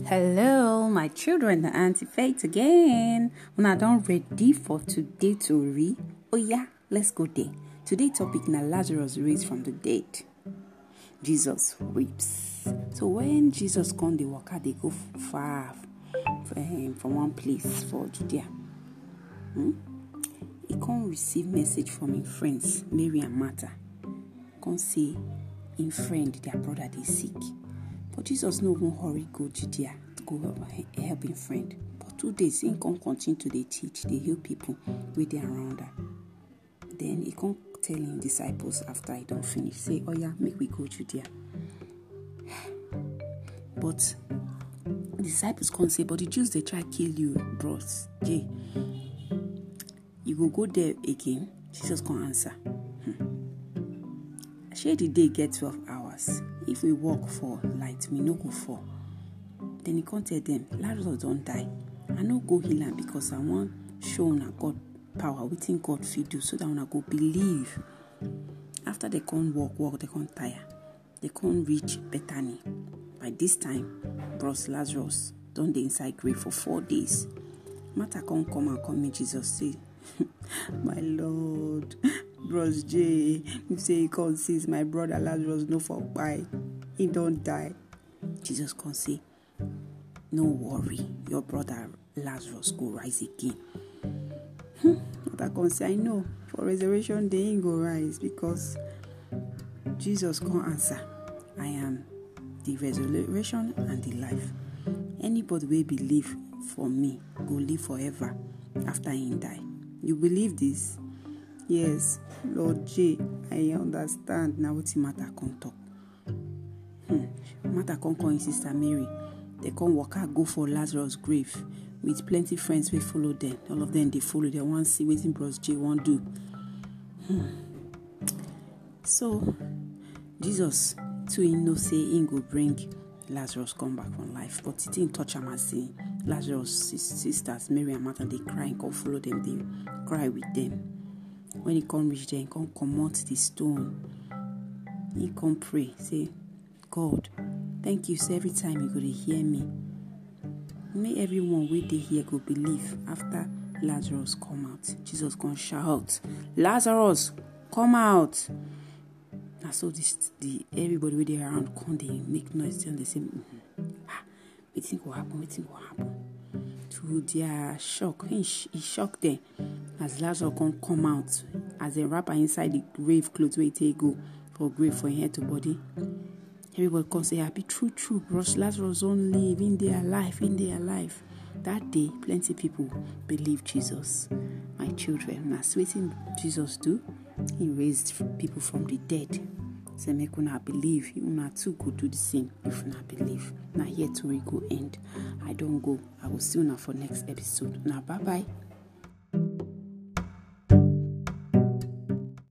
Hello, my children, Auntie Faith again. Una don ready for today to read? Oh yeah, let's go there. Today topic na Lazarus raised from the dead. Jesus weeps. So when Jesus come dey waka, dey go far from one place for Judea. He come receive message from him friends, Mary and Martha. Come say him friend, their brother, dey sick. But Jesus no even hurry go Judea to go help him friend. For 2 days, he come continue to dey teach, dey heal people wey dey around her. Then he come tell him disciples after he don finish, say, "Oh yeah, make we go Judea." But the disciples come say, "But the Jews dey try kill you, bros. Jay, you go there again?" Jesus come answer, "Shey the day get 12 hours. If we walk for light, we no go fall." Then he come tell them, "Lazarus don die. I no go heal am because I wan show una God power, wetin God fit do, so that una go believe." After they come walk, they come tire. They come reach Bethany. By this time, bros Lazarus don dey inside grave for 4 days. Martha come and come meet Jesus, say, "My Lord, bros J, you say he come since my brother Lazarus no for kpai. He don't die." Jesus come say, "No worry, your brother Lazarus go rise again." Martha come say, "I know, for resurrection day he go rise," because Jesus come answer, "I am the resurrection and the life. Anybody wey believe for me go live forever after he die. You believe this?" "Yes, Lord J, I understand." Now wetin Martha come talk. Martha come call him sister Mary. They come waka go for Lazarus grave with plenty friends wey follow them. All of them dey follow. They wan see wetin bros J wan do. So Jesus too he know say he go bring Lazarus come back from life, but he didn't touch am as say Lazarus sisters Mary and Martha dey cry, and come follow them, dey cry with them. When he come reach there, he come comot the stone. He come pray, say, "God, thank you, say every time you go to hear me. May everyone wey dey here go believe after Lazarus come out." Jesus come shout, "Lazarus, come out!" And so the everybody wey dey around come dey make noise, and they say, wetin go happen? To their shock, he shocked them as Lazarus come out, as a wrapper inside the grave clothes where he take go for grave for head to body. Everybody come say, "Happy true, bros Lazarus don't live, in their life." That day, plenty people believe Jesus. My children, that's wetin Jesus do. He raised people from the dead. Say make una believe, una too go do the same if una believe. Now here to we go end. I don't go. I will see una for next episode. Now bye bye.